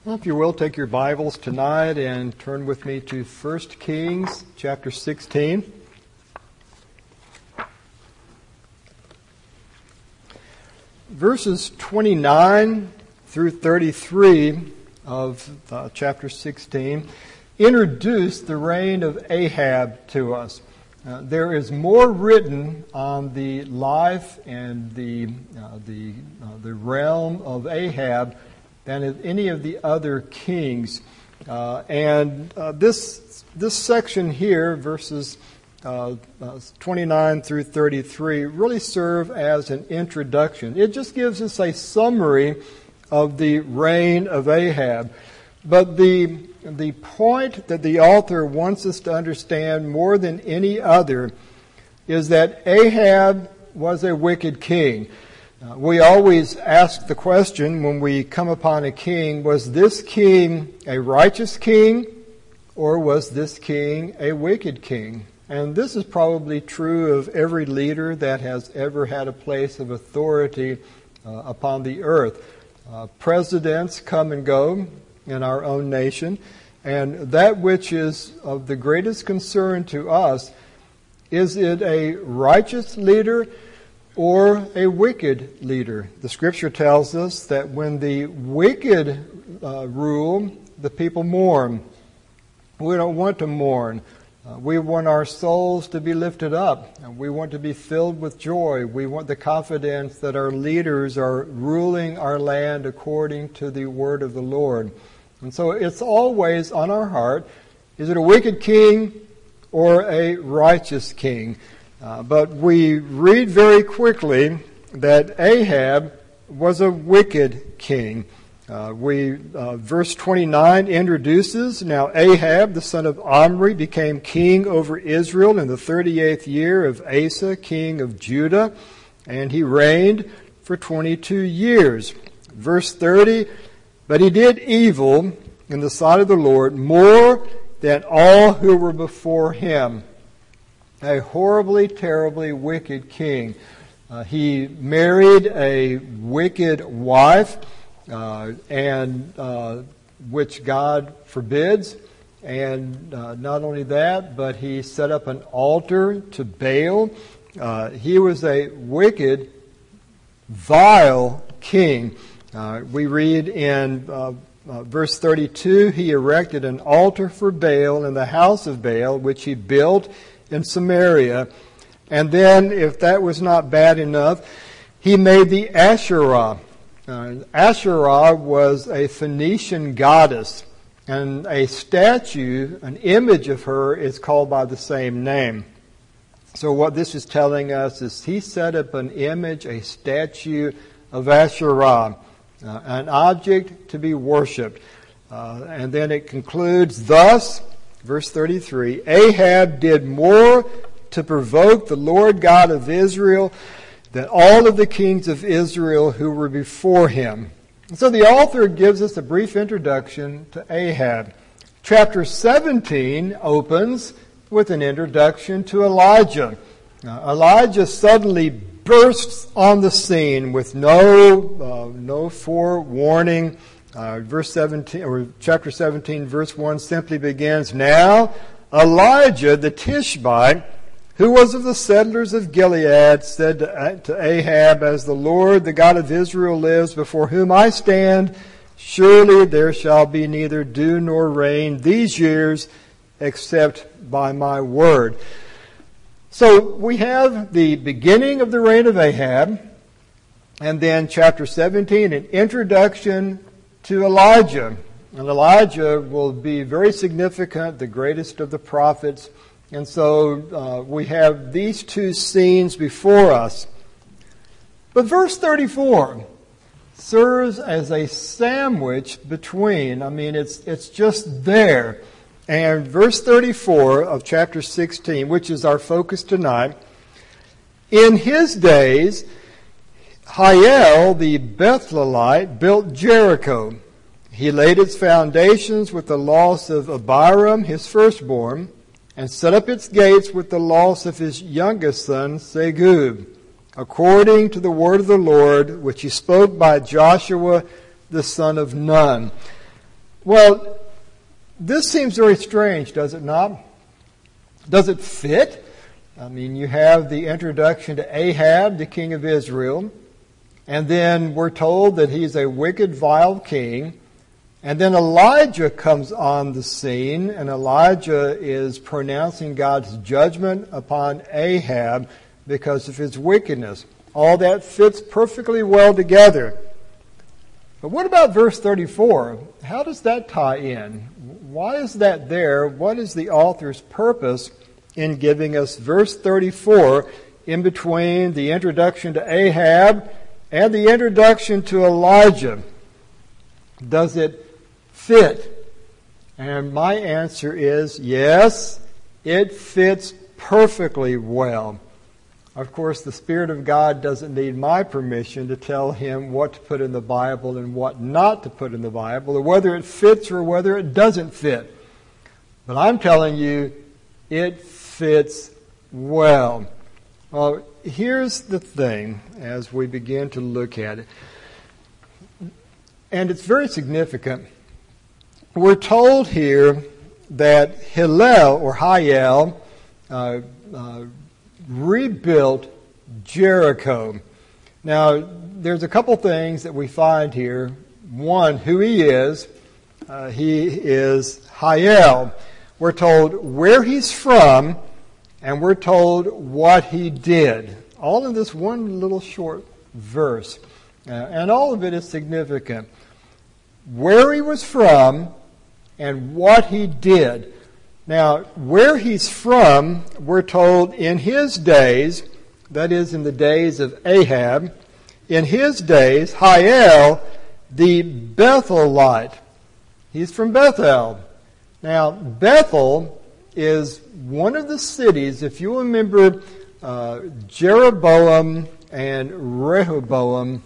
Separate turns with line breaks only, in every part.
Well, if you will, take your Bibles tonight and turn with me to 1 Kings chapter 16. Verses 29 through 33 of chapter 16 introduce the reign of Ahab to us. There is more written on the life and the realm of Ahab than of any of the other kings. This section here, verses 29 through 33, really serve as an introduction. It just gives us a summary of the reign of Ahab. But the point that the author wants us to understand more than any other is that Ahab was a wicked king. We always ask the question when we come upon a king, was this king a righteous king or was this king a wicked king? And this is probably true of every leader that has ever had a place of authority upon the earth. Presidents come and go in our own nation, and that which is of the greatest concern to us, is it a righteous leader or a wicked leader? The Scripture tells us that when the wicked rule, the people mourn. We don't want to mourn. We want our souls to be lifted up. We want to be filled with joy. We want the confidence that our leaders are ruling our land according to the word of the Lord. And so it's always on our heart, is it a wicked king or a righteous king? But we read very quickly that Ahab was a wicked king. Verse 29 introduces, now Ahab, the son of Omri, became king over Israel in the 38th year of Asa, king of Judah, and he reigned for 22 years. Verse 30, but he did evil in the sight of the Lord more than all who were before him. A horribly, terribly wicked king. He married a wicked wife, which God forbids. And not only that, but he set up an altar to Baal. He was a wicked, vile king. We read in verse 32, he erected an altar for Baal in the house of Baal, which he built in Samaria. And then, if that was not bad enough, he made the Asherah. Asherah was a Phoenician goddess, and a statue, an image of her, is called by the same name. So what this is telling us is he set up an image, a statue of Asherah, an object to be worshipped. And then it concludes, thus, verse 33, Ahab did more to provoke the Lord God of Israel than all of the kings of Israel who were before him. And so the author gives us a brief introduction to Ahab. Chapter 17 opens with an introduction to Elijah. Elijah suddenly bursts on the scene with no forewarning. Verse 17, or chapter 17, verse 1 simply begins, now Elijah the Tishbite, who was of the settlers of Gilead, said to Ahab, as the Lord, the God of Israel lives, before whom I stand, surely there shall be neither dew nor rain these years, except by my word. So we have the beginning of the reign of Ahab, and then chapter 17, an introduction to Elijah. And Elijah will be very significant, the greatest of the prophets. And so we have these two scenes before us. But verse 34 serves as a sandwich between. It's just there. And verse 34 of chapter 16, which is our focus tonight, in his days, Hiel the Bethelite built Jericho. He laid its foundations with the loss of Abiram, his firstborn, and set up its gates with the loss of his youngest son, Segub, according to the word of the Lord, which he spoke by Joshua the son of Nun. Well, this seems very strange, does it not? Does it fit? I mean, you have the introduction to Ahab, the king of Israel, and then we're told that he's a wicked, vile king. And then Elijah comes on the scene, and Elijah is pronouncing God's judgment upon Ahab because of his wickedness. All that fits perfectly well together. But what about verse 34? How does that tie in? Why is that there? What is the author's purpose in giving us verse 34 in between the introduction to Ahab and the introduction to Elijah? Does it fit? And my answer is yes, it fits perfectly well. Of course, the Spirit of God doesn't need my permission to tell him what to put in the Bible and what not to put in the Bible, or whether it fits or whether it doesn't fit. But I'm telling you, it fits well. Well, here's the thing as we begin to look at it. And it's very significant. We're told here that Hillel, or Hiel, rebuilt Jericho. Now, there's a couple things that we find here. One, who he is. He is Hiel. We're told where he's from, and we're told what he did. All in this one little short verse. And all of it is significant. Where he was from and what he did. Now, where he's from, we're told in his days, that is in the days of Ahab, in his days, Hiel, the Bethelite. He's from Bethel. Now, Bethel is one of the cities, if you remember, Jeroboam and Rehoboam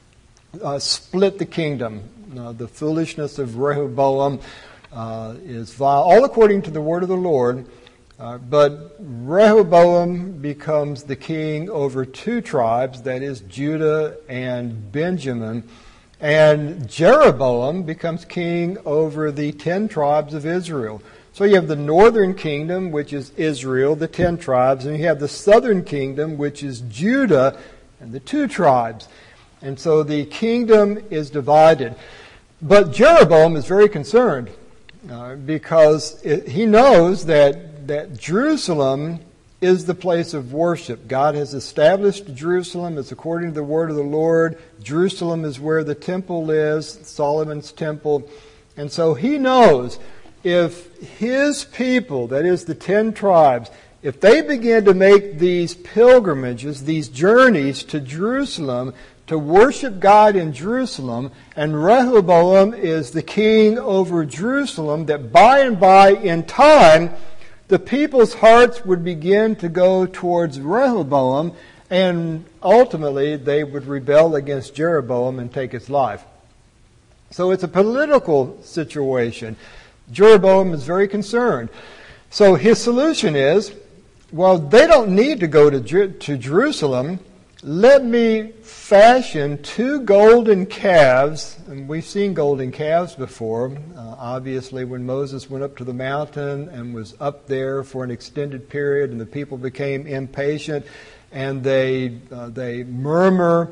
split the kingdom. The foolishness of Rehoboam is vile, all according to the word of the Lord. But Rehoboam becomes the king over two tribes, that is Judah and Benjamin. And Jeroboam becomes king over the 10 tribes of Israel. So you have the northern kingdom, which is Israel, the 10 tribes, and you have the southern kingdom, which is Judah and the 2 tribes. And so the kingdom is divided. But Jeroboam is very concerned because he knows that Jerusalem is the place of worship. God has established Jerusalem. It's according to the word of the Lord. Jerusalem is where the temple is, Solomon's temple. And so he knows if his people, that is the 10 tribes, if they begin to make these pilgrimages, these journeys to Jerusalem to worship God in Jerusalem, and Rehoboam is the king over Jerusalem, that by and by in time, the people's hearts would begin to go towards Rehoboam, and ultimately they would rebel against Jeroboam and take his life. So it's a political situation. Jeroboam is very concerned. So his solution is, well, they don't need to go to Jerusalem. Let me fashion 2 golden calves. And we've seen golden calves before. Obviously, when Moses went up to the mountain and was up there for an extended period, and the people became impatient, and they murmur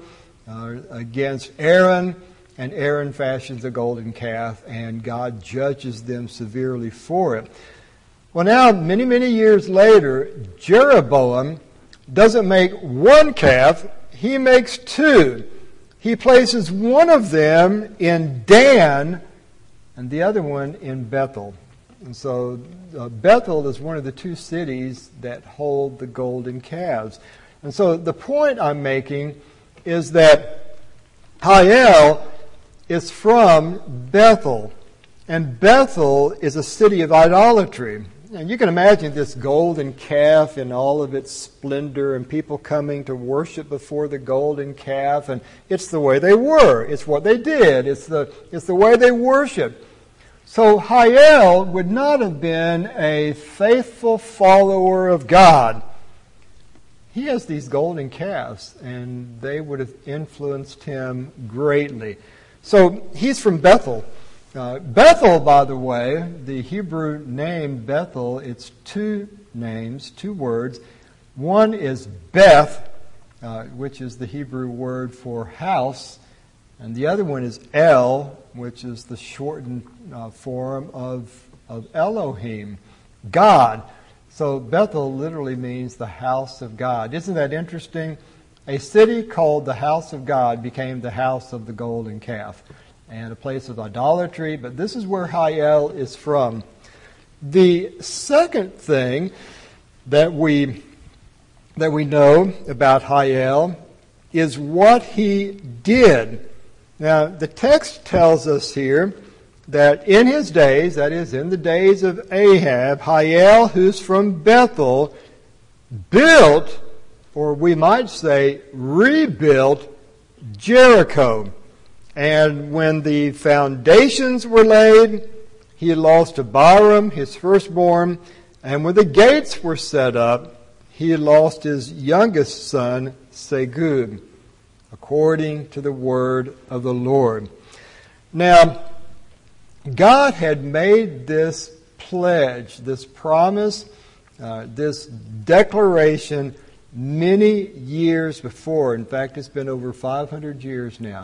against Aaron, and Aaron fashions a golden calf, and God judges them severely for it. Well, now, many, many years later, Jeroboam doesn't make 1 calf, he makes 2. He places one of them in Dan and the other one in Bethel. And so Bethel is one of the 2 cities that hold the golden calves. And so the point I'm making is that Hiel is from Bethel. And Bethel is a city of idolatry. And you can imagine this golden calf in all of its splendor, and people coming to worship before the golden calf. And it's the way they were. It's what they did. It's the way they worshiped. So Hiel would not have been a faithful follower of God. He has these golden calves, and they would have influenced him greatly. So he's from Bethel. Bethel, by the way, the Hebrew name Bethel, it's two names, two words. One is Beth, which is the Hebrew word for house, and the other one is El, which is the shortened form of Elohim, God. So Bethel literally means the house of God. Isn't that interesting? A city called the house of God became the house of the golden calf and a place of idolatry, but this is where Hiel is from. The second thing that we know about Hiel is what he did. Now, the text tells us here that in his days, that is, in the days of Ahab, Hiel, who's from Bethel, built, or we might say rebuilt, Jericho. And when the foundations were laid, he lost Abiram, his firstborn, and when the gates were set up, he lost his youngest son, Segub, according to the word of the Lord. Now, God had made this pledge, this promise, this declaration many years before. In fact, it's been over 500 years now.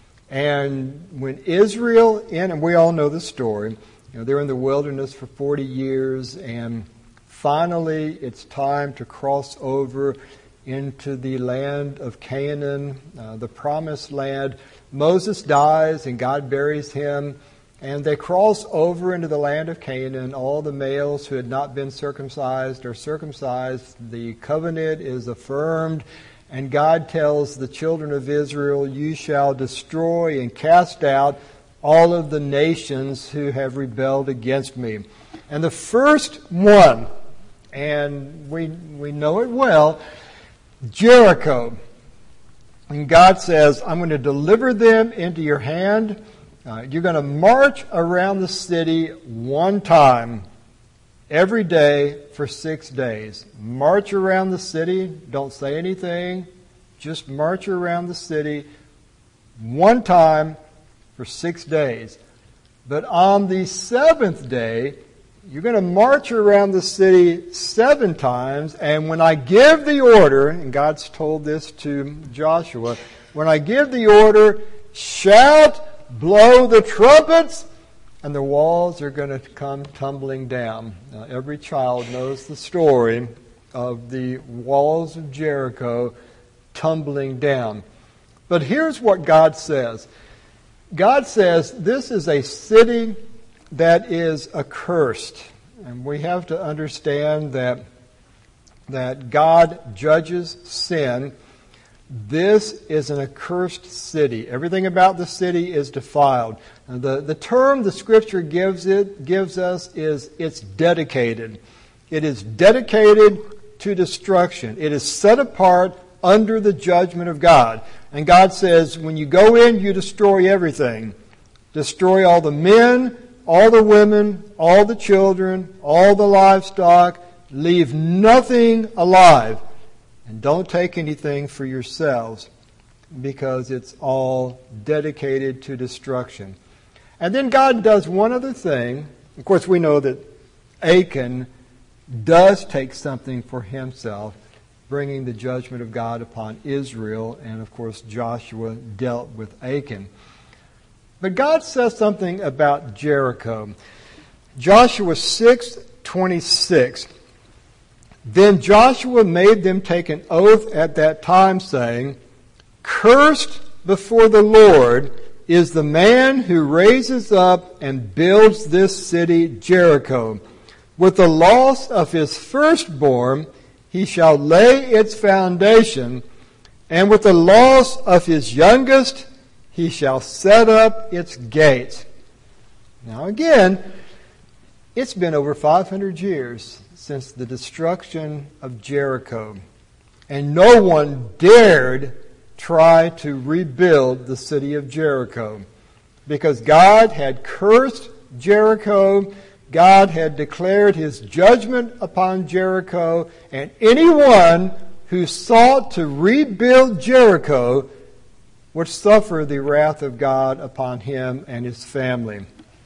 And when Israel, and we all know the story, they're in the wilderness for 40 years, and finally it's time to cross over into the land of Canaan, the promised land. Moses dies and God buries him, and they cross over into the land of Canaan. All the males who had not been circumcised are circumcised. The covenant is affirmed. And God tells the children of Israel, you shall destroy and cast out all of the nations who have rebelled against me. And the first one, and we know it well, Jericho. And God says, I'm going to deliver them into your hand. You're going to march around the city one time every day for 6 days. March around the city. Don't say anything. Just march around the city one time for 6 days. But on the seventh day, you're going to march around the city 7 times. And when I give the order, and God's told this to Joshua, when I give the order, shout, blow the trumpets, and the walls are going to come tumbling down. Now, every child knows the story of the walls of Jericho tumbling down. But here's what God says. God says this is a city that is accursed. And we have to understand that God judges sin. This is an accursed city. Everything about the city is defiled. And the term the Scripture gives us is it's dedicated. It is dedicated to destruction. It is set apart under the judgment of God. And God says, when you go in, you destroy everything. Destroy all the men, all the women, all the children, all the livestock. Leave nothing alive. And don't take anything for yourselves, because it's all dedicated to destruction. And then God does one other thing. Of course, we know that Achan does take something for himself, bringing the judgment of God upon Israel. And of course, Joshua dealt with Achan. But God says something about Jericho. Joshua 6:26. Then Joshua made them take an oath at that time, saying, cursed before the Lord is the man who raises up and builds this city Jericho. With the loss of his firstborn, he shall lay its foundation, and with the loss of his youngest, he shall set up its gates. Now again, it's been over 500 years since the destruction of Jericho, and no one dared try to rebuild the city of Jericho, because God had cursed Jericho. God had declared his judgment upon Jericho, and anyone who sought to rebuild Jericho would suffer the wrath of God upon him and his family.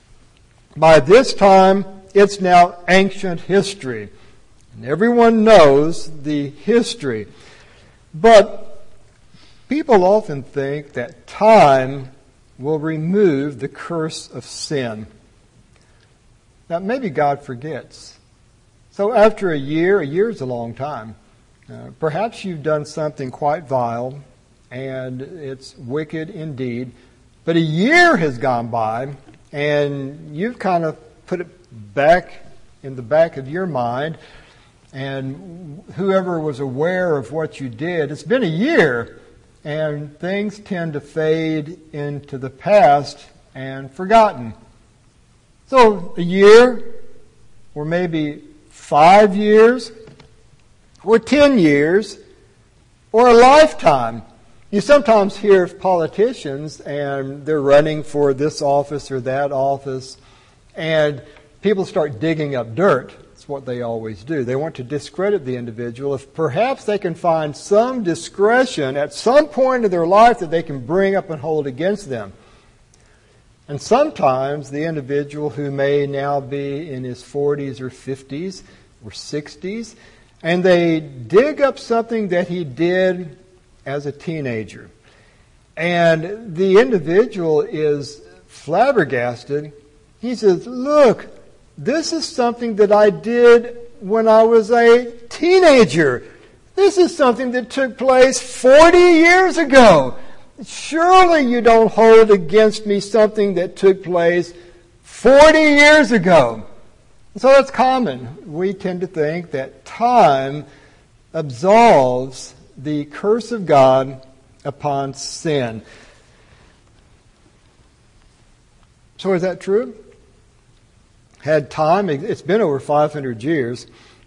By this time, it's now ancient history. And everyone knows the history. But people often think that time will remove the curse of sin. Now, maybe God forgets. So after a year is a long time. Perhaps you've done something quite vile, and it's wicked indeed. But a year has gone by, and you've kind of put it back in the back of your mind, and whoever was aware of what you did, it's been a year, and things tend to fade into the past and forgotten. So a year, or maybe 5 years, or 10 years, or a lifetime. You sometimes hear of politicians, and they're running for this office or that office, and people start digging up dirt. That's what they always do. They want to discredit the individual. If perhaps they can find some discretion at some point in their life that they can bring up and hold against them. And sometimes the individual who may now be in his 40s or 50s or 60s, and they dig up something that he did as a teenager. And the individual is flabbergasted. He says, look, this is something that I did when I was a teenager. This is something that took place 40 years ago. Surely you don't hold against me something that took place 40 years ago. So that's common. We tend to think that time absolves the curse of God upon sin. So is that true? Had time, it's been over 500 years,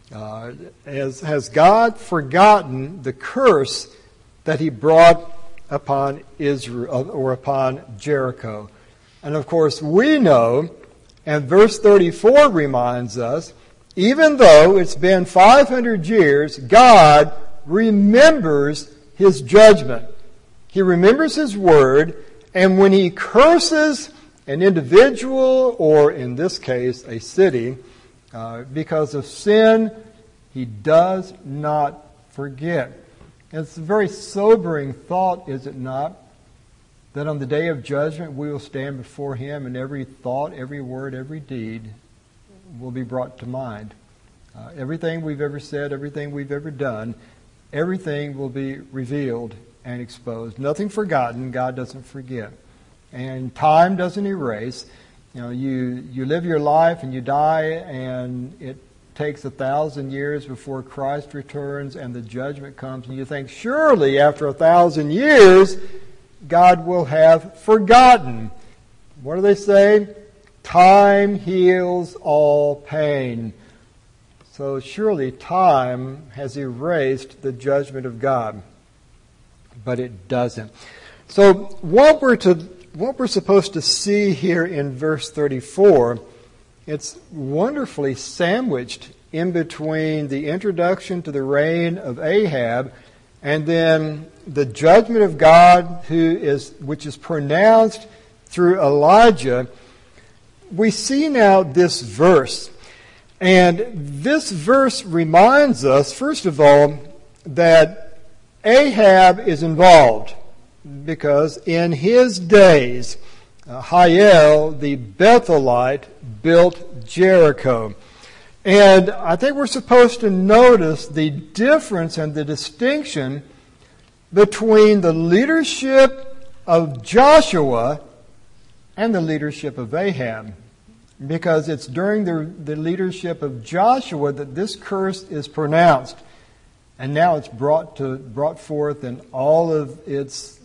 has God forgotten the curse that he brought upon Israel or upon Jericho? And of course we know, and verse 34 reminds us, even though it's been 500 years, God remembers his judgment. He remembers his word, and when he curses an individual, or in this case, a city, because of sin, he does not forget. It's a very sobering thought, is it not? That on the day of judgment we will stand before him, and every thought, every word, every deed will be brought to mind. Everything we've ever said, everything we've ever done, everything will be revealed and exposed. Nothing forgotten. God doesn't forget. And time doesn't erase. You live your life and you die, and it takes 1,000 years before Christ returns and the judgment comes, and you think, surely after 1,000 years, God will have forgotten. What do they say? Time heals all pain. So surely time has erased the judgment of God. But it doesn't. So what we're supposed to see here in verse 34, it's wonderfully sandwiched in between the introduction to the reign of Ahab and then the judgment of God which is pronounced through Elijah. We see now this verse. And this verse reminds us, first of all, that Ahab is involved, because in his days, Hiel, the Bethelite, built Jericho. And I think we're supposed to notice the difference and the distinction between the leadership of Joshua and the leadership of Ahab. Because it's during the leadership of Joshua that this curse is pronounced. And now it's brought forth in all of its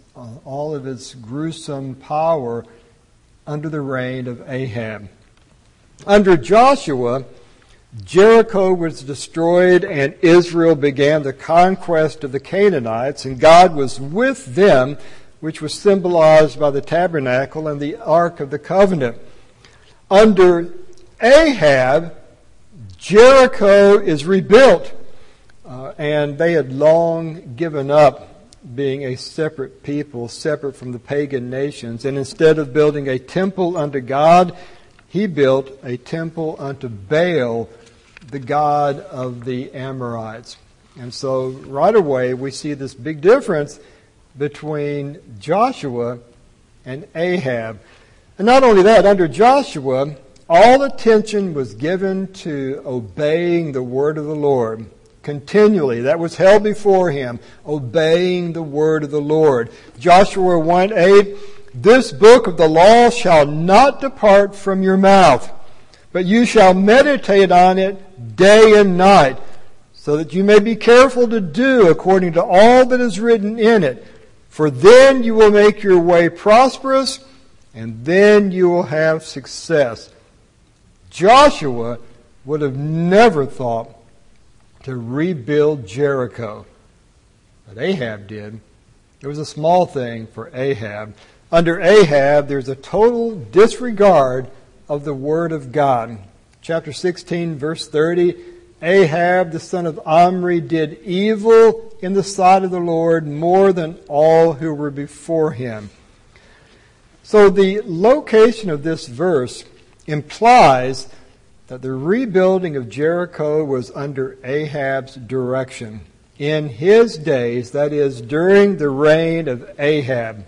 gruesome power under the reign of Ahab. Under Joshua, Jericho was destroyed and Israel began the conquest of the Canaanites, and God was with them, which was symbolized by the tabernacle and the Ark of the Covenant. Under Ahab, Jericho is rebuilt, and they had long given up being a separate people, separate from the pagan nations. And instead of building a temple unto God, he built a temple unto Baal, the god of the Amorites. And so right away we see this big difference between Joshua and Ahab. And not only that, under Joshua, all attention was given to obeying the word of the Lord continually. That was held before him, obeying the word of the Lord. Joshua 1:8, this book of the law shall not depart from your mouth, but you shall meditate on it day and night, so that you may be careful to do according to all that is written in it. For then you will make your way prosperous, and then you will have success. Joshua would have never thought to rebuild Jericho, but Ahab did. It was a small thing for Ahab. Under Ahab, there's a total disregard of the word of God. Chapter 16, verse 30, Ahab, the son of Omri, did evil in the sight of the Lord more than all who were before him. So the location of this verse implies that the rebuilding of Jericho was under Ahab's direction. In his days, that is, during the reign of Ahab.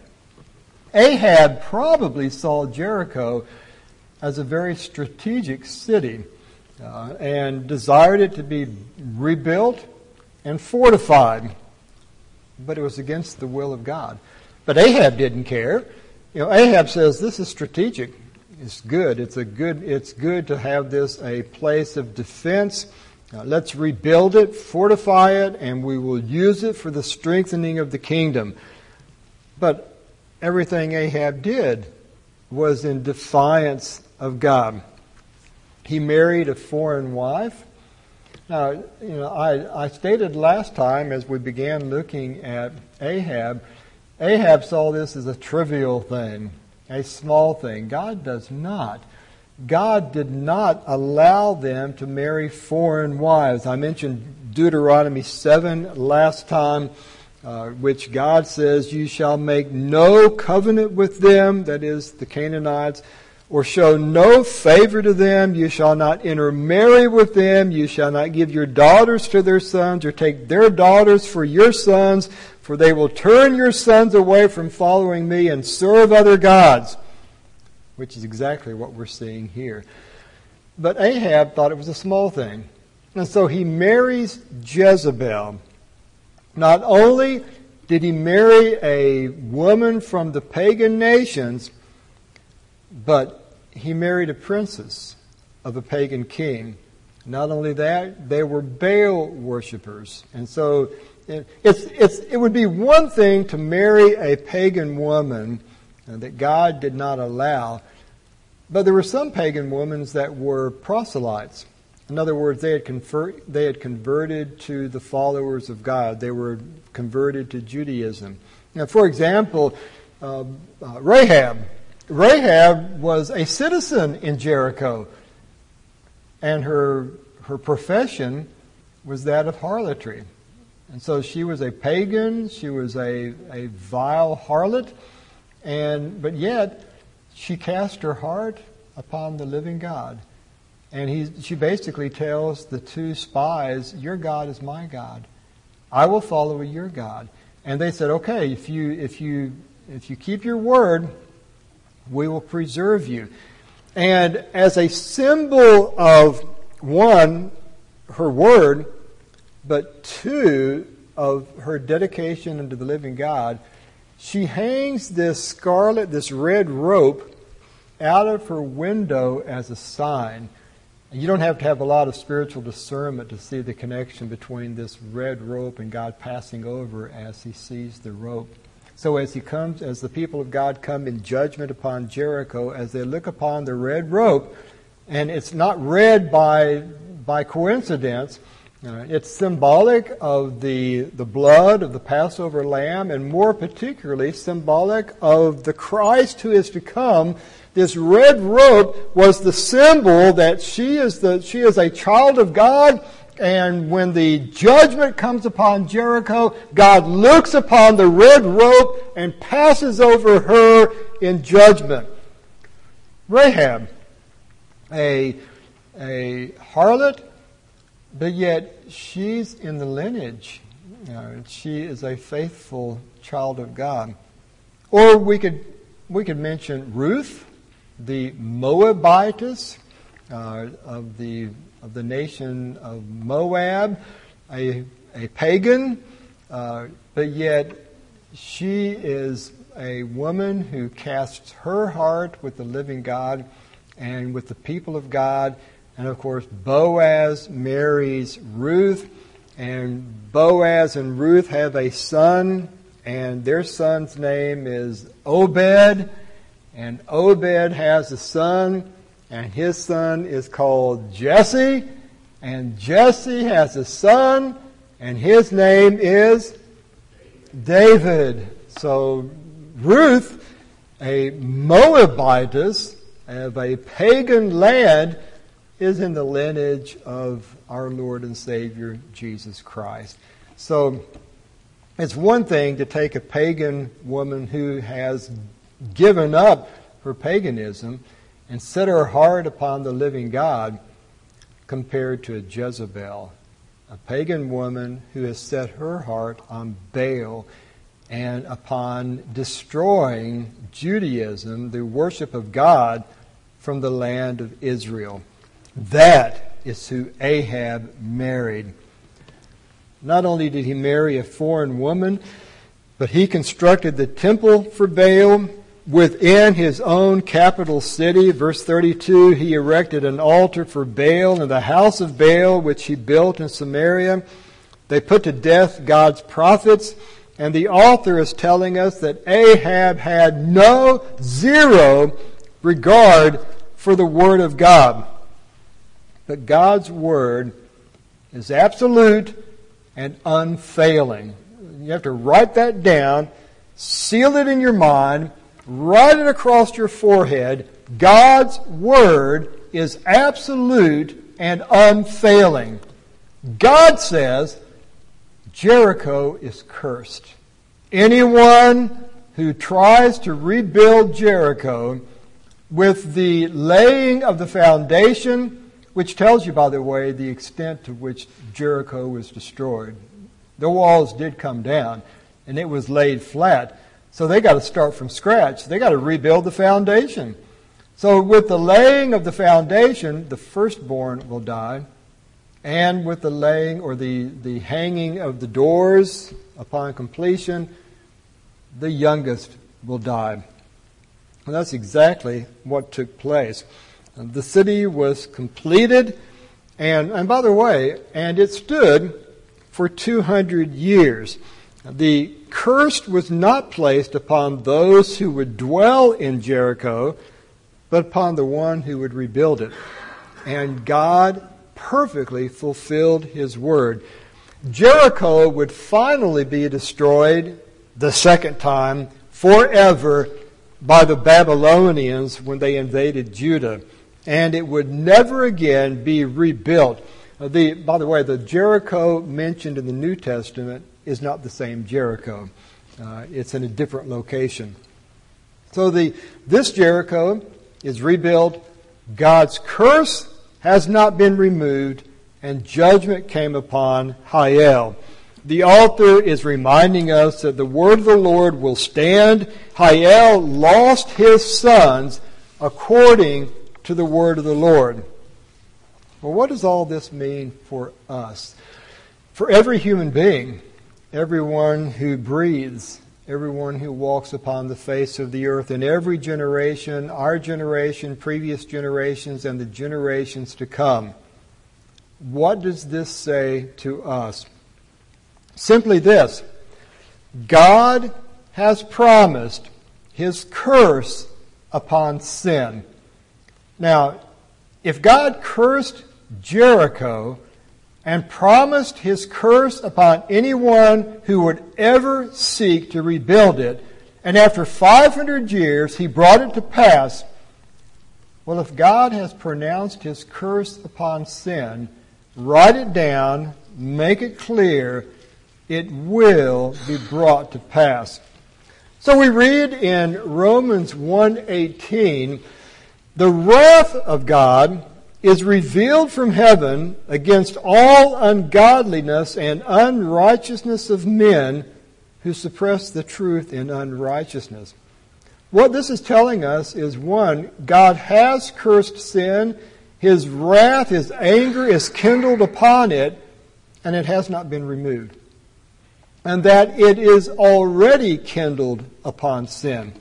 Ahab probably saw Jericho as a very strategic city and desired it to be rebuilt and fortified. But it was against the will of God. But Ahab didn't care. Ahab says, this is strategic. It's good. It's good to have this a place of defense. Let's rebuild it, fortify it, and we will use it for the strengthening of the kingdom. But everything Ahab did was in defiance of God. He married a foreign wife. Now, I stated last time as we began looking at Ahab saw this as a trivial thing, a small thing. God does not. God did not allow them to marry foreign wives. I mentioned Deuteronomy 7 last time, which God says, you shall make no covenant with them, that is, the Canaanites, or show no favor to them. You shall not intermarry with them. You shall not give your daughters to their sons, or take their daughters for your sons, for they will turn your sons away from following me and serve other gods, which is exactly what we're seeing here. But Ahab thought it was a small thing. And so he marries Jezebel. Not only did he marry a woman from the pagan nations, but he married a princess of a pagan king. Not only that, they were Baal worshippers. And so it would be one thing to marry a pagan woman that God did not allow, but there were some pagan women that were proselytes. In other words, they had converted to the followers of God. They were converted to Judaism. Now, for example, Rahab. Rahab was a citizen in Jericho, and her profession was that of harlotry. And so she was a pagan, she was a vile harlot, but yet she cast her heart upon the living God. And she basically tells the two spies, your God is my God. I will follow your God. And they said, okay, if you keep your word, we will preserve you. And as a symbol of, one, her word, but two, of her dedication unto the living God, she hangs this red rope out of her window as a sign. And you don't have to have a lot of spiritual discernment to see the connection between this red rope and God passing over as he sees the rope. So as the people of God come in judgment upon Jericho, as they look upon the red rope, and it's not red by coincidence, it's symbolic of the blood of the Passover lamb, and more particularly symbolic of the Christ who is to come. This red rope was the symbol that she is a child of God, and when the judgment comes upon Jericho, God looks upon the red rope and passes over her in judgment. Rahab a harlot, but yet she's in the lineage. She is a faithful child of God. Or we could mention Ruth, the Moabitess of the nation of Moab, a pagan, but yet she is a woman who casts her heart with the living God and with the people of God. And of course, Boaz marries Ruth, and Boaz and Ruth have a son, and their son's name is Obed, and Obed has a son, and his son is called Jesse, and Jesse has a son, and his name is David. So Ruth, a Moabitess of a pagan land, is in the lineage of our Lord and Savior, Jesus Christ. So it's one thing to take a pagan woman who has given up her paganism and set her heart upon the living God, compared to a Jezebel, a pagan woman who has set her heart on Baal and upon destroying Judaism, the worship of God, from the land of Israel. That is who Ahab married. Not only did he marry a foreign woman, but he constructed the temple for Baal within his own capital city. Verse 32, he erected an altar for Baal in the house of Baal, which he built in Samaria. They put to death God's prophets, and the author is telling us that Ahab had zero regard for the Word of God. But God's Word is absolute and unfailing. You have to write that down, seal it in your mind, write it across your forehead. God's Word is absolute and unfailing. God says Jericho is cursed. Anyone who tries to rebuild Jericho with the laying of the foundation, which tells you, by the way, the extent to which Jericho was destroyed. The walls did come down, and it was laid flat. So they got to start from scratch. They got to rebuild the foundation. So with the laying of the foundation, the firstborn will die. And with the laying or the hanging of the doors upon completion, the youngest will die. And that's exactly what took place. The city was completed, and by the way, and it stood for 200 years. The curse was not placed upon those who would dwell in Jericho, but upon the one who would rebuild it. And God perfectly fulfilled His word. Jericho would finally be destroyed the second time forever by the Babylonians when they invaded Judah. And it would never again be rebuilt. By the way, the Jericho mentioned in the New Testament is not the same Jericho. It's in a different location. So this Jericho is rebuilt. God's curse has not been removed, and judgment came upon Hiel. The author is reminding us that the word of the Lord will stand. Hiel lost his sons according to the word of the Lord. Well, what does all this mean for us? For every human being, everyone who breathes, everyone who walks upon the face of the earth, in every generation, our generation, previous generations, and the generations to come. What does this say to us? Simply this: God has promised His curse upon sin. Now, if God cursed Jericho and promised His curse upon anyone who would ever seek to rebuild it, and after 500 years He brought it to pass, well, if God has pronounced His curse upon sin, write it down, make it clear, it will be brought to pass. So we read in Romans 1:18 The wrath of God is revealed from heaven against all ungodliness and unrighteousness of men who suppress the truth in unrighteousness. What this is telling us is, one, God has cursed sin. His wrath, His anger is kindled upon it, and it has not been removed. And that it is already kindled upon sin.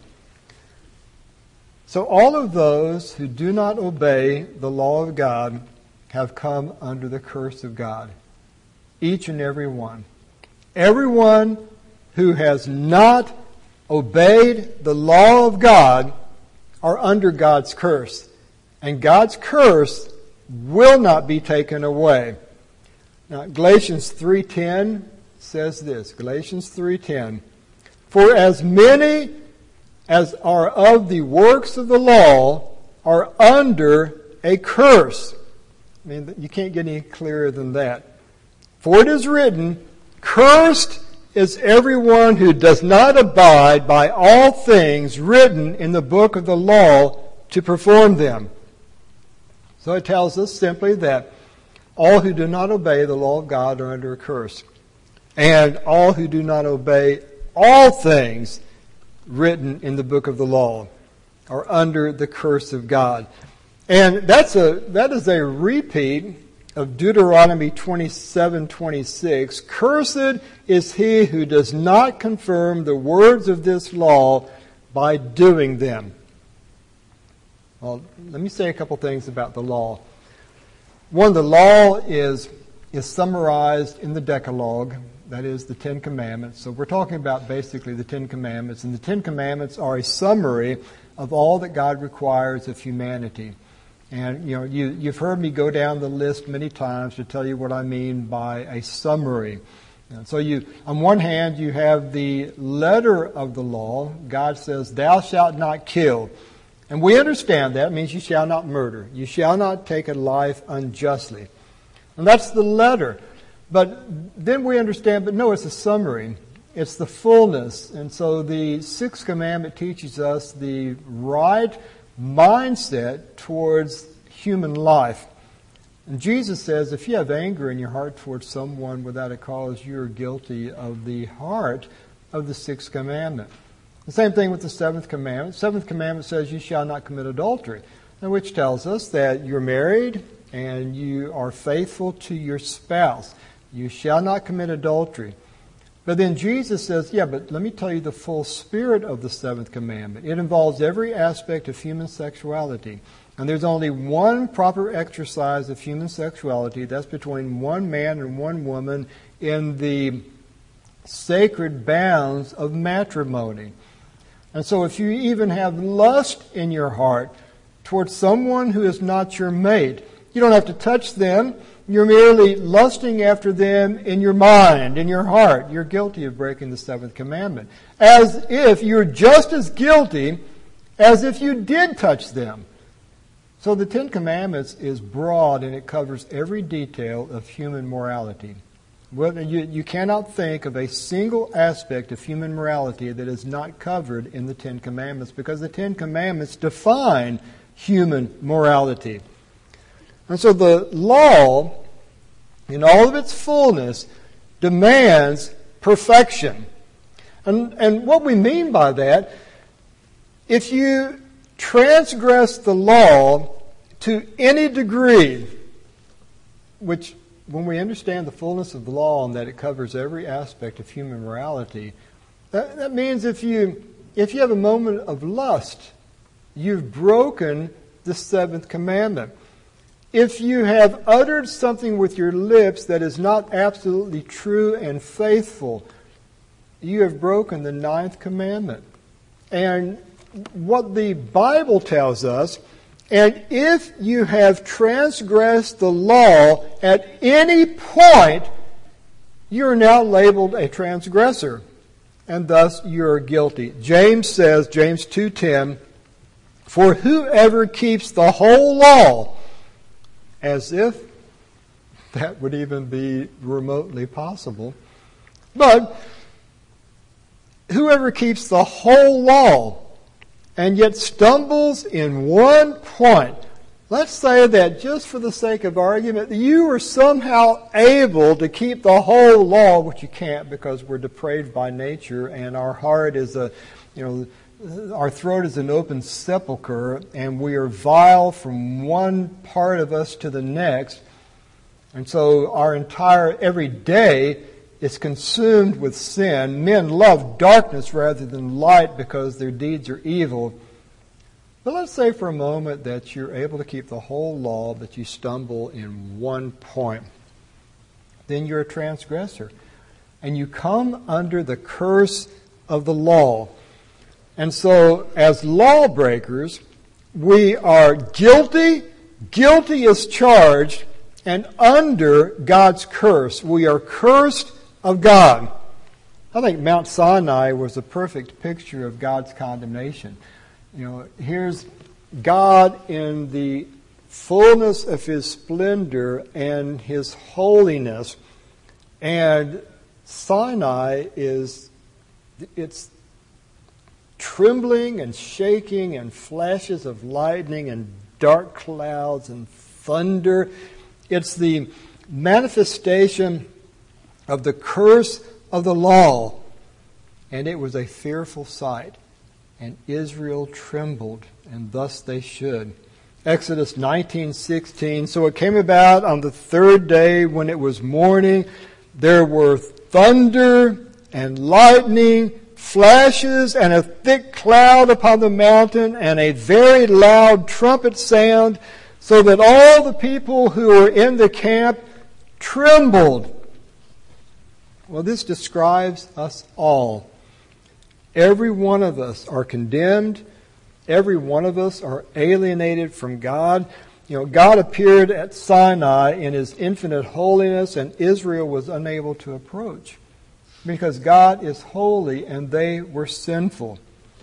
So all of those who do not obey the law of God have come under the curse of God. Each and every one. Everyone who has not obeyed the law of God are under God's curse. And God's curse will not be taken away. Now, Galatians 3:10 says this. Galatians 3:10. For as many as are of the works of the law are under a curse. I mean, you can't get any clearer than that. For it is written, cursed is everyone who does not abide by all things written in the book of the law to perform them. So it tells us simply that all who do not obey the law of God are under a curse. And all who do not obey all things written in the book of the law are under the curse of God. And that is a repeat of Deuteronomy 27:26. Cursed is he who does not confirm the words of this law by doing them. Well, let me say a couple things about the law. One, the law is summarized in the Decalogue. That is the Ten Commandments. So we're talking about basically the Ten Commandments. And the Ten Commandments are a summary of all that God requires of humanity. And, you've heard me go down the list many times to tell you what I mean by a summary. And so on one hand, you have the letter of the law. God says, thou shalt not kill. And we understand that. It means you shall not murder. You shall not take a life unjustly. And that's the letter. But then we understand, but no, it's a summary. It's the fullness. And so the Sixth Commandment teaches us the right mindset towards human life. And Jesus says, if you have anger in your heart towards someone without a cause, you're guilty of the heart of the Sixth Commandment. The same thing with the Seventh Commandment. The Seventh Commandment says you shall not commit adultery, which tells us that you're married and you are faithful to your spouse. You shall not commit adultery. But then Jesus says, but let me tell you the full spirit of the Seventh Commandment. It involves every aspect of human sexuality. And there's only one proper exercise of human sexuality. That's between one man and one woman in the sacred bounds of matrimony. And so if you even have lust in your heart towards someone who is not your mate, you don't have to touch them. You're merely lusting after them in your mind, in your heart. You're guilty of breaking the Seventh Commandment. As if you're just as guilty as if you did touch them. So the Ten Commandments is broad and it covers every detail of human morality. You cannot think of a single aspect of human morality that is not covered in the Ten Commandments, because the Ten Commandments define human morality. And so the law, in all of its fullness, demands perfection. And what we mean by that, if you transgress the law to any degree, which when we understand the fullness of the law and that it covers every aspect of human morality, that means if you have a moment of lust, you've broken the Seventh Commandment. If you have uttered something with your lips that is not absolutely true and faithful, you have broken the Ninth Commandment. And what the Bible tells us, and if you have transgressed the law at any point, you are now labeled a transgressor, and thus you are guilty. James says, James 2:10, for whoever keeps the whole law, as if that would even be remotely possible. But whoever keeps the whole law and yet stumbles in one point. Let's say that just for the sake of argument, you were somehow able to keep the whole law, which you can't because we're depraved by nature and our heart is our throat is an open sepulcher and we are vile from one part of us to the next. And so our every day is consumed with sin. Men love darkness rather than light because their deeds are evil. But let's say for a moment that you're able to keep the whole law, but you stumble in one point. Then you're a transgressor. And you come under the curse of the law. And so, as lawbreakers, we are guilty as charged, and under God's curse. We are cursed of God. I think Mount Sinai was a perfect picture of God's condemnation. Here's God in the fullness of His splendor and His holiness. And Sinai it's trembling and shaking and flashes of lightning and dark clouds and thunder. It's the manifestation of the curse of the law. And it was a fearful sight. And Israel trembled, and thus they should. Exodus 19:16. So it came about on the third day when it was morning, there were thunder and lightning, flashes, and a thick cloud upon the mountain, and a very loud trumpet sound, so that all the people who were in the camp trembled. Well, this describes us all. Every one of us are condemned. Every one of us are alienated from God. God appeared at Sinai in His infinite holiness, and Israel was unable to approach because God is holy and they were sinful.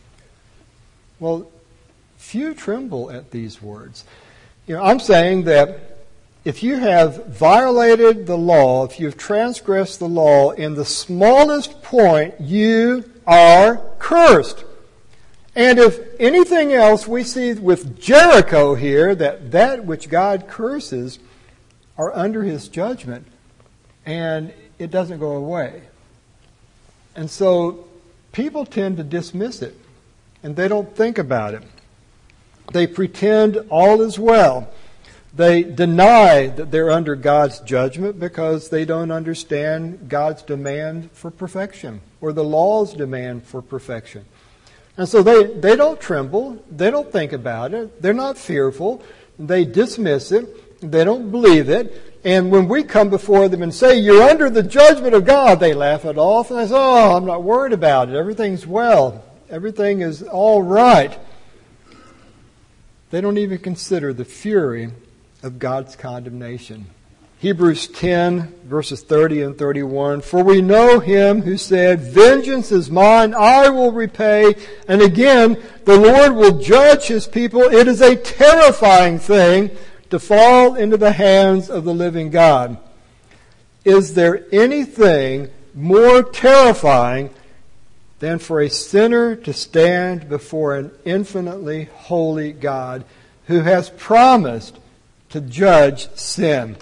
Well, few tremble at these words. I'm saying that if you have violated the law, if you've transgressed the law in the smallest point, you are cursed. And if anything else, we see with Jericho here that which God curses are under His judgment, and it doesn't go away. And so people tend to dismiss it, and they don't think about it. They pretend all is well. They deny that they're under God's judgment because they don't understand God's demand for perfection or the law's demand for perfection. And so they don't tremble. They don't think about it. They're not fearful. They dismiss it. They don't believe it. And when we come before them and say, you're under the judgment of God, they laugh it off. And they say, oh, I'm not worried about it. Everything's well. Everything is all right. They don't even consider the fury of God's condemnation. Hebrews 10, verses 30 and 31. For we know Him who said, vengeance is mine, I will repay. And again, the Lord will judge His people. It is a terrifying thing to fall into the hands of the living God. Is there anything more terrifying than for a sinner to stand before an infinitely holy God who has promised to judge sin?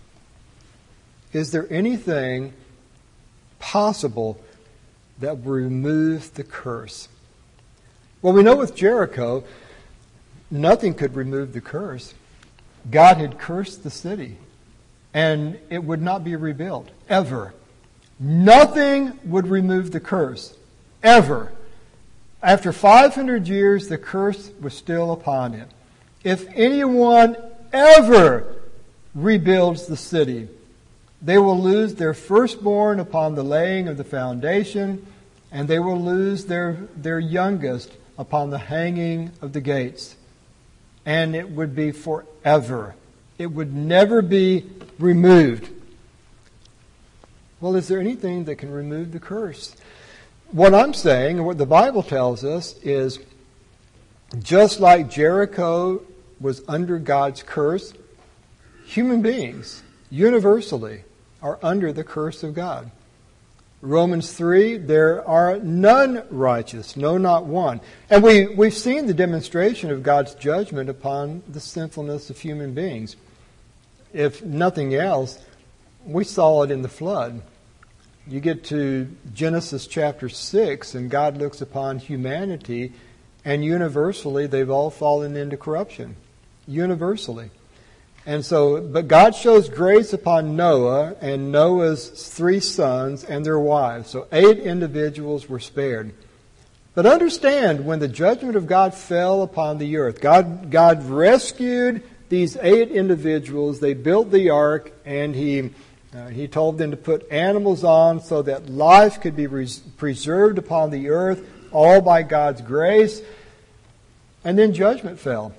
Is there anything possible that will remove the curse? Well, we know with Jericho, nothing could remove the curse. God had cursed the city, and it would not be rebuilt, ever. Nothing would remove the curse, ever. After 500 years, the curse was still upon it. If anyone ever rebuilds the city, they will lose their firstborn upon the laying of the foundation, and they will lose their youngest upon the hanging of the gates. And it would be forever. It would never be removed. Well, is there anything that can remove the curse? What I'm saying, and what the Bible tells us, is just like Jericho was under God's curse, human beings, universally, are under the curse of God. Romans 3, there are none righteous, no, not one. And we've seen the demonstration of God's judgment upon the sinfulness of human beings. If nothing else, we saw it in the flood. You get to Genesis chapter 6, and God looks upon humanity, and universally they've all fallen into corruption. Universally. And so, but God shows grace upon Noah and Noah's 3 sons and their wives. So 8 individuals were spared. But understand, when the judgment of God fell upon the earth, God rescued these 8 individuals. They built the ark, and He told them to put animals on so that life could be preserved upon the earth, all by God's grace. And then judgment fell.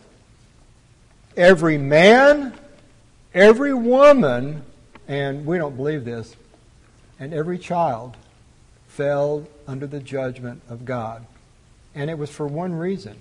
Every man, every woman, and we don't believe this, and every child fell under the judgment of God. And it was for one reason.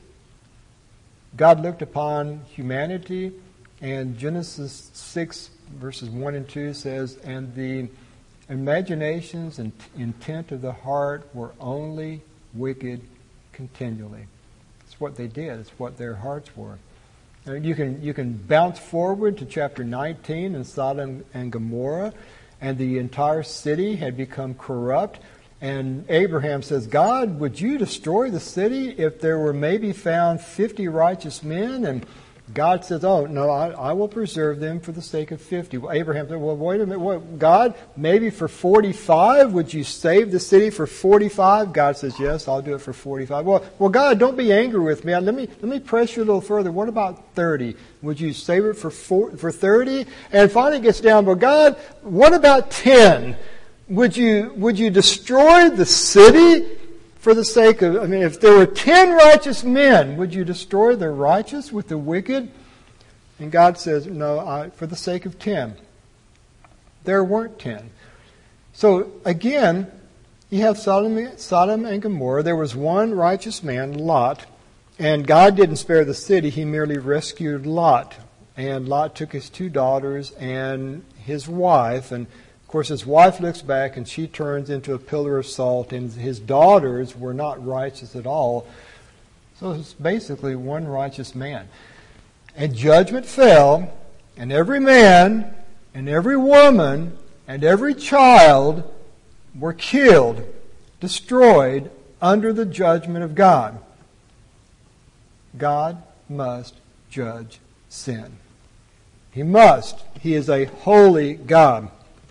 God looked upon humanity, and Genesis 6 verses 1 and 2 says, and the imaginations and intent of the heart were only wicked continually. It's what they did. It's what their hearts were. You can bounce forward to chapter 19 in Sodom and Gomorrah, and the entire city had become corrupt. And Abraham says, God, would you destroy the city if there were maybe found 50 righteous men? And God says, oh, no, I will preserve them for the sake of 50. Well, Abraham said, well, wait a minute. What, God, maybe for 45? Would you save the city for 45? God says, yes, I'll do it for 45. Well, God, don't be angry with me. Let me press you a little further. What about 30? Would you save it for 30? And finally it gets down, well, God, what about 10? Would you destroy the city for the sake of, if there were 10 righteous men, would you destroy the righteous with the wicked? And God says, no, for the sake of 10. There weren't 10. So again, you have Sodom and Gomorrah. There was one righteous man, Lot, and God didn't spare the city. He merely rescued Lot. And Lot took his 2 daughters and his wife, and of course, his wife looks back and she turns into a pillar of salt, and his daughters were not righteous at all. So it's basically one righteous man. And judgment fell, and every man and every woman and every child were killed, destroyed under the judgment of God. God must judge sin. He must. He is a holy God.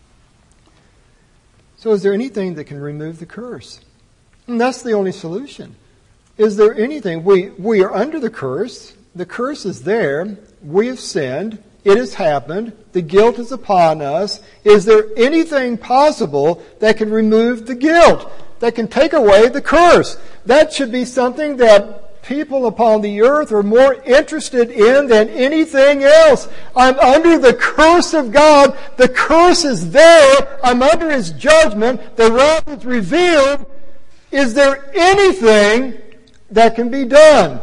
So is there anything that can remove the curse? And that's the only solution. Is there anything? We are under the curse. The curse is there. We have sinned. It has happened. The guilt is upon us. Is there anything possible that can remove the guilt, that can take away the curse? That should be something that people upon the earth are more interested in than anything else. I'm under the curse of God. The curse is there. I'm under His judgment. The wrath is revealed. Is there anything that can be done?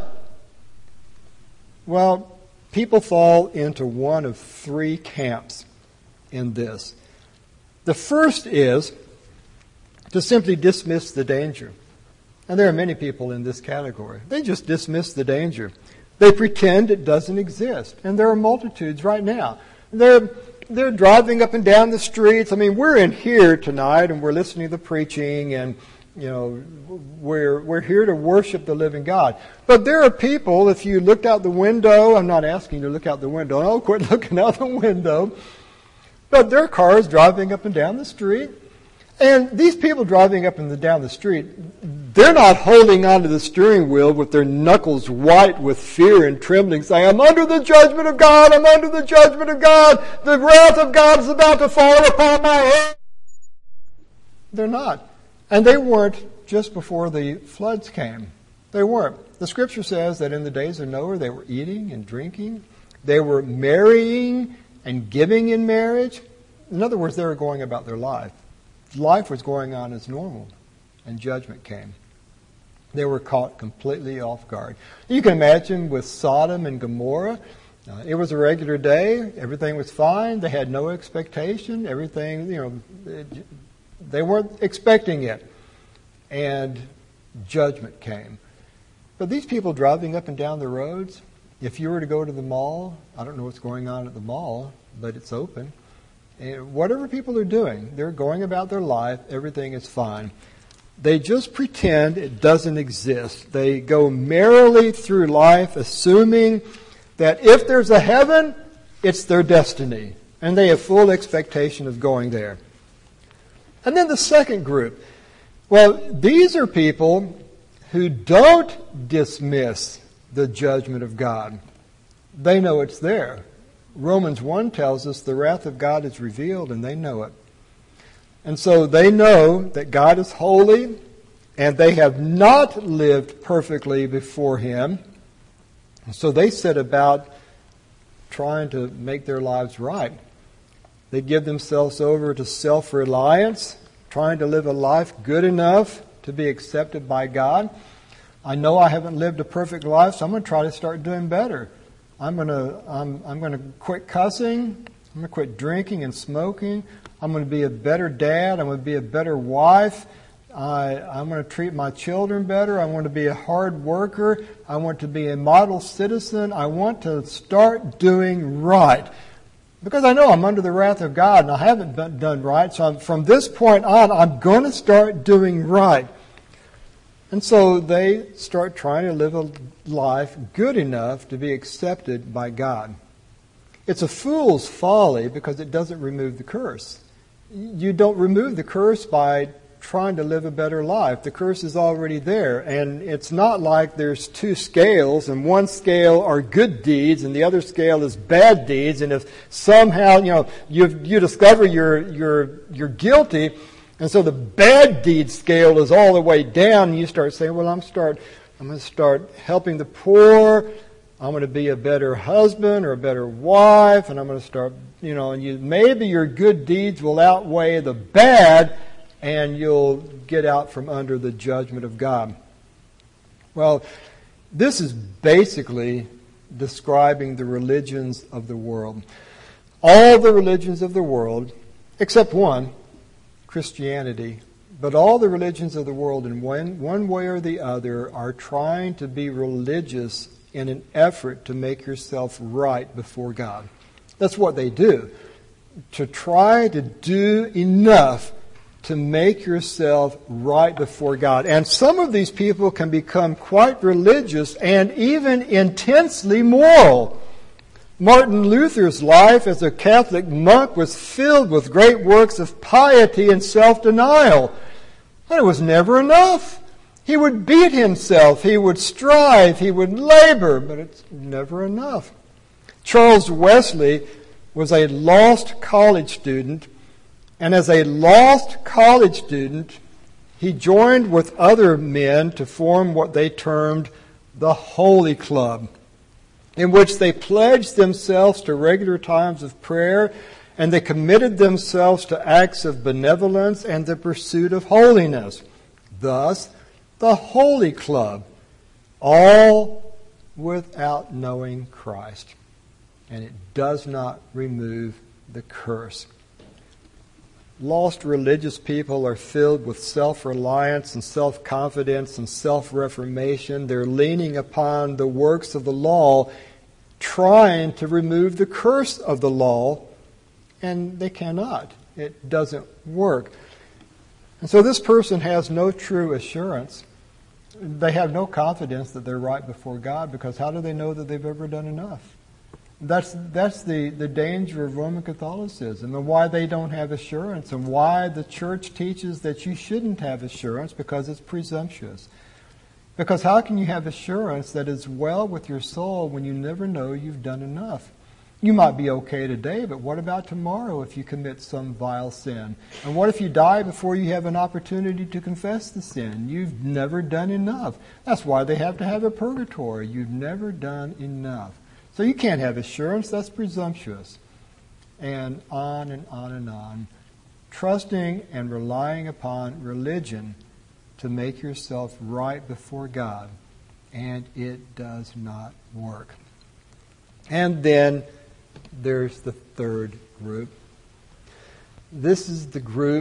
Well, people fall into one of 3 camps in this. The first is to simply dismiss the danger. And there are many people in this category. They just dismiss the danger. They pretend it doesn't exist. And there are multitudes right now. They're driving up and down the streets. We're in here tonight and we're listening to the preaching, and we're here to worship the living God. But there are people, if you looked out the window, I'm not asking you to look out the window. No, quit looking out the window. But there are cars driving up and down the street. And these people driving up and down the street, they're not holding onto the steering wheel with their knuckles white with fear and trembling, saying, I'm under the judgment of God, I'm under the judgment of God, the wrath of God is about to fall upon my head. They're not. And they weren't just before the floods came. They weren't. The Scripture says that in the days of Noah, they were eating and drinking. They were marrying and giving in marriage. In other words, they were going about their life. Life was going on as normal, and judgment came. They were caught completely off guard. You can imagine with Sodom and Gomorrah, it was a regular day. Everything was fine. They had no expectation. Everything, They weren't expecting it. And judgment came. But these people driving up and down the roads, if you were to go to the mall, I don't know what's going on at the mall, but it's open. And whatever people are doing, they're going about their life, everything is fine. They just pretend it doesn't exist. They go merrily through life assuming that if there's a heaven, it's their destiny. And they have full expectation of going there. And then the second group. Well, these are people who don't dismiss the judgment of God. They know it's there. Romans 1 tells us the wrath of God is revealed, and they know it. And so they know that God is holy, and they have not lived perfectly before Him. And so they set about trying to make their lives right. They give themselves over to self-reliance, trying to live a life good enough to be accepted by God. I know I haven't lived a perfect life, so I'm going to try to start doing better. I'm going to quit cussing. I'm going to quit drinking and smoking. I'm going to be a better dad. I'm going to be a better wife. I'm going to treat my children better. I want to be a hard worker. I want to be a model citizen. I want to start doing right. Because I know I'm under the wrath of God and I haven't done right. So from this point on, I'm going to start doing right. And so they start trying to live a life good enough to be accepted by God. It's a fool's folly because it doesn't remove the curse. You don't remove the curse by trying to live a better life. The curse is already there. And it's not like there's two scales, and one scale are good deeds and the other scale is bad deeds. And if somehow, you discover you're guilty, and so the bad deed scale is all the way down, and you start saying, well, I'm going to start helping the poor. I'm going to be a better husband or a better wife, and I'm going to start, maybe your good deeds will outweigh the bad, and you'll get out from under the judgment of God. Well, this is basically describing the religions of the world. All the religions of the world, except one, Christianity, but all the religions of the world in one way or the other are trying to be religious in an effort to make yourself right before God. That's what they do. To try to do enough to make yourself right before God. And some of these people can become quite religious and even intensely moral. Martin Luther's life as a Catholic monk was filled with great works of piety and self-denial. But it was never enough. He would beat himself, he would strive, he would labor, but it's never enough. Charles Wesley was a lost college student, and as a lost college student, he joined with other men to form what they termed the Holy Club, in which they pledged themselves to regular times of prayer, and they committed themselves to acts of benevolence and the pursuit of holiness. Thus, the Holy Club, all without knowing Christ. And it does not remove the curse. Lost religious people are filled with self-reliance and self-confidence and self-reformation. They're leaning upon the works of the law, trying to remove the curse of the law, and they cannot. It doesn't work. And so this person has no true assurance. They have no confidence that they're right before God, because how do they know that they've ever done enough? That's the danger of Roman Catholicism, and why they don't have assurance, and why the church teaches that you shouldn't have assurance, because it's presumptuous. Because how can you have assurance that is well with your soul when you never know you've done enough? You might be okay today, but what about tomorrow if you commit some vile sin? And what if you die before you have an opportunity to confess the sin? You've never done enough. That's why they have to have a purgatory. You've never done enough. So you can't have assurance. That's presumptuous. And on and on and on. Trusting and relying upon religion to make yourself right before God. And it does not work. And then there's the third group. This is the group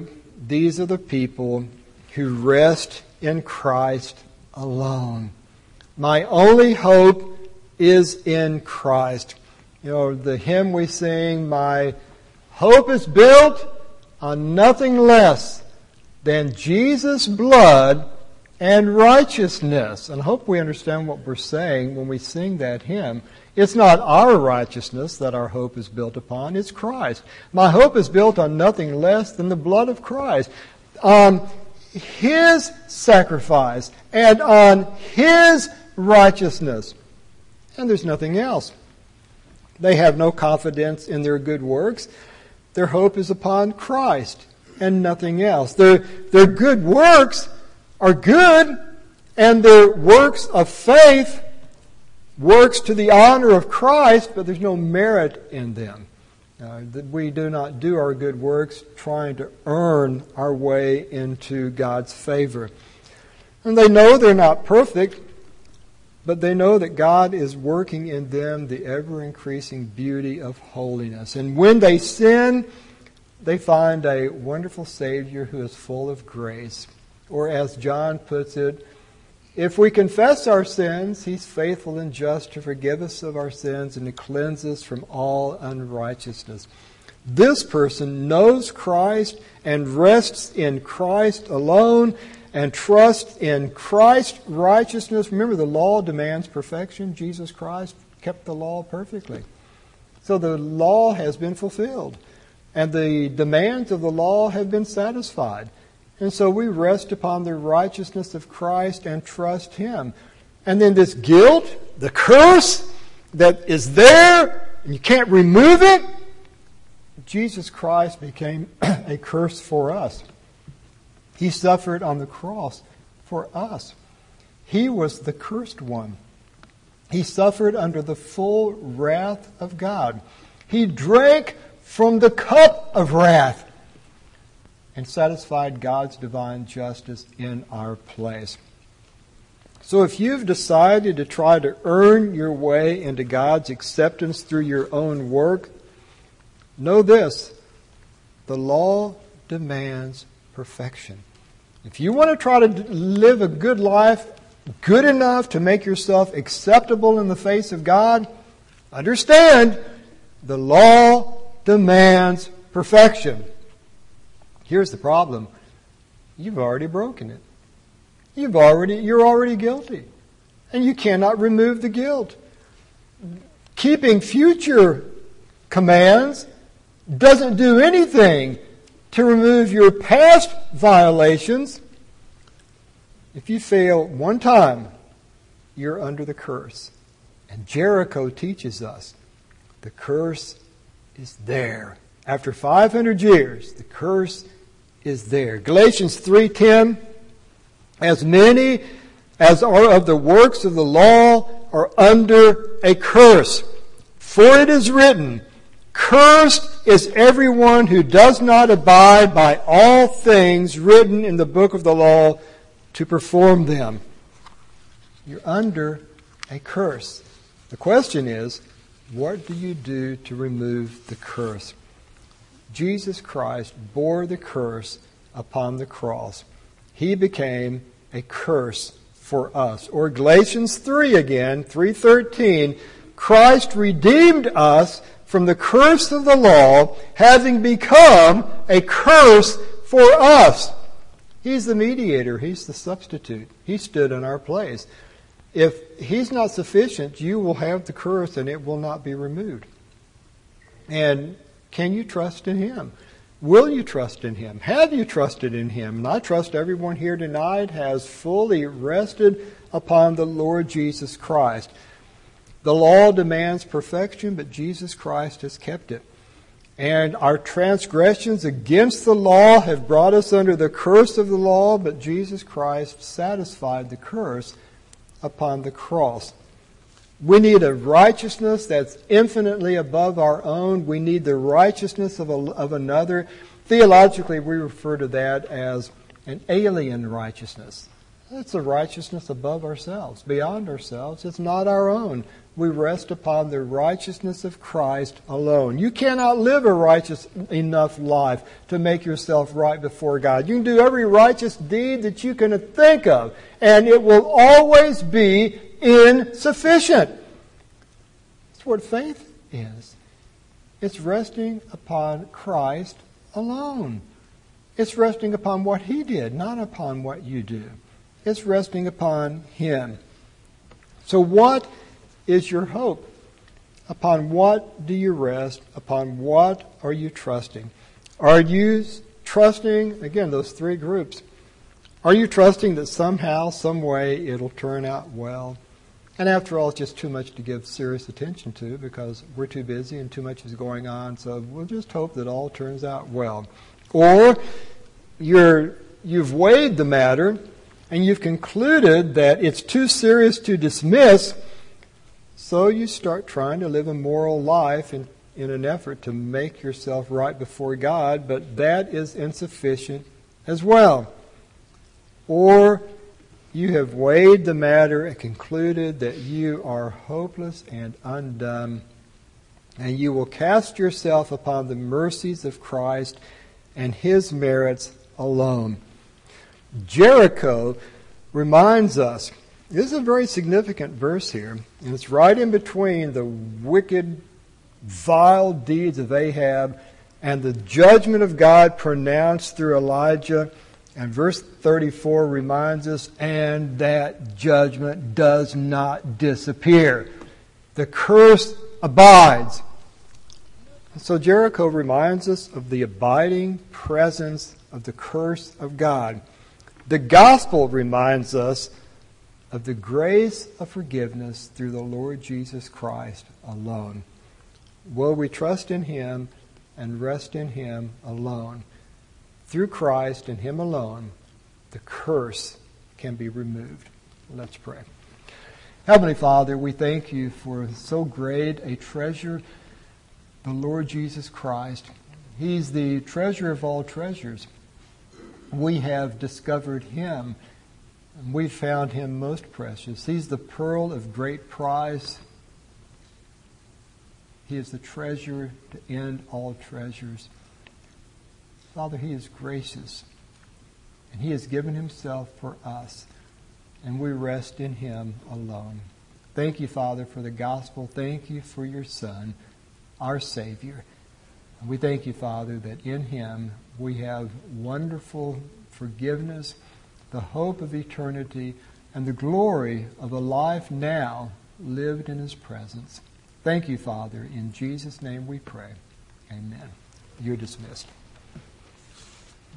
these are the people who rest in Christ alone. My only hope is in Christ. You know, the hymn we sing, my hope is built on nothing less than Jesus' blood and righteousness. And I hope we understand what we're saying when we sing that hymn. It's not our righteousness that our hope is built upon, it's Christ. My hope is built on nothing less than the blood of Christ, on His sacrifice and on His righteousness. And there's nothing else. They have no confidence in their good works. Their hope is upon Christ and nothing else. Their good works are good, and their works of faith works to the honor of Christ, but there's no merit in them. We do not do our good works trying to earn our way into God's favor. And they know they're not perfect, but they know that God is working in them the ever-increasing beauty of holiness. And when they sin, they find a wonderful Savior who is full of grace. Or as John puts it, if we confess our sins, He's faithful and just to forgive us of our sins and to cleanse us from all unrighteousness. This person knows Christ and rests in Christ alone and trusts in Christ's righteousness. Remember, the law demands perfection. Jesus Christ kept the law perfectly. So the law has been fulfilled, and the demands of the law have been satisfied. And so we rest upon the righteousness of Christ and trust Him. And then this guilt, the curse that is there, and you can't remove it, Jesus Christ became a curse for us. He suffered on the cross for us. He was the cursed one. He suffered under the full wrath of God. He drank from the cup of wrath and satisfied God's divine justice in our place. So if you've decided to try to earn your way into God's acceptance through your own work, know this: the law demands perfection. If you want to try to live a good life, good enough to make yourself acceptable in the face of God, understand the law demands perfection. Here's the problem. You've already broken it. You're already guilty. And you cannot remove the guilt. Keeping future commands doesn't do anything to remove your past violations. If you fail one time, you're under the curse. And Jericho teaches us the curse is there. After 500 years, the curse is there. Galatians 3:10, as many as are of the works of the law are under a curse. For it is written, cursed is everyone who does not abide by all things written in the book of the law to perform them. You're under a curse. The question is, what do you do to remove the curse? Jesus Christ bore the curse upon the cross. He became a curse for us. Or Galatians 3 again, 3:13, Christ redeemed us from the curse of the law, having become a curse for us. He's the mediator. He's the substitute. He stood in our place. If He's not sufficient, you will have the curse and it will not be removed. And can you trust in Him? Will you trust in Him? Have you trusted in Him? And I trust everyone here tonight has fully rested upon the Lord Jesus Christ. The law demands perfection, but Jesus Christ has kept it. And our transgressions against the law have brought us under the curse of the law, but Jesus Christ satisfied the curse upon the cross. We need a righteousness that's infinitely above our own. We need the righteousness of another. Theologically, we refer to that as an alien righteousness. It's a righteousness above ourselves, beyond ourselves. It's not our own. We rest upon the righteousness of Christ alone. You cannot live a righteous enough life to make yourself right before God. You can do every righteous deed that you can think of, and it will always be insufficient. That's what faith is. It's resting upon Christ alone. It's resting upon what He did, not upon what you do. It's resting upon Him. So what is your hope? Upon what do you rest? Upon what are you trusting? Are you trusting, again, those three groups, are you trusting that somehow, some way, it'll turn out well? And after all, it's just too much to give serious attention to because we're too busy and too much is going on, so we'll just hope that all turns out well. Or you've weighed the matter and you've concluded that it's too serious to dismiss, so you start trying to live a moral life in an effort to make yourself right before God, but that is insufficient as well. Or you have weighed the matter and concluded that you are hopeless and undone, and you will cast yourself upon the mercies of Christ and His merits alone. Jericho reminds us, this is a very significant verse here, and it's right in between the wicked, vile deeds of Ahab and the judgment of God pronounced through Elijah. And verse 34 reminds us, and that judgment does not disappear. The curse abides. So Jericho reminds us of the abiding presence of the curse of God. The gospel reminds us of the grace of forgiveness through the Lord Jesus Christ alone. Will we trust in Him and rest in Him alone? Through Christ and Him alone, the curse can be removed. Let's pray. Heavenly Father, we thank You for so great a treasure, the Lord Jesus Christ. He's the treasure of all treasures. We have discovered Him, and we've found Him most precious. He's the pearl of great price. He is the treasure to end all treasures. Father, He is gracious, and He has given Himself for us, and we rest in Him alone. Thank You, Father, for the gospel. Thank You for Your Son, our Savior. And we thank You, Father, that in Him we have wonderful forgiveness, the hope of eternity, and the glory of a life now lived in His presence. Thank You, Father. In Jesus' name we pray. Amen. You're dismissed.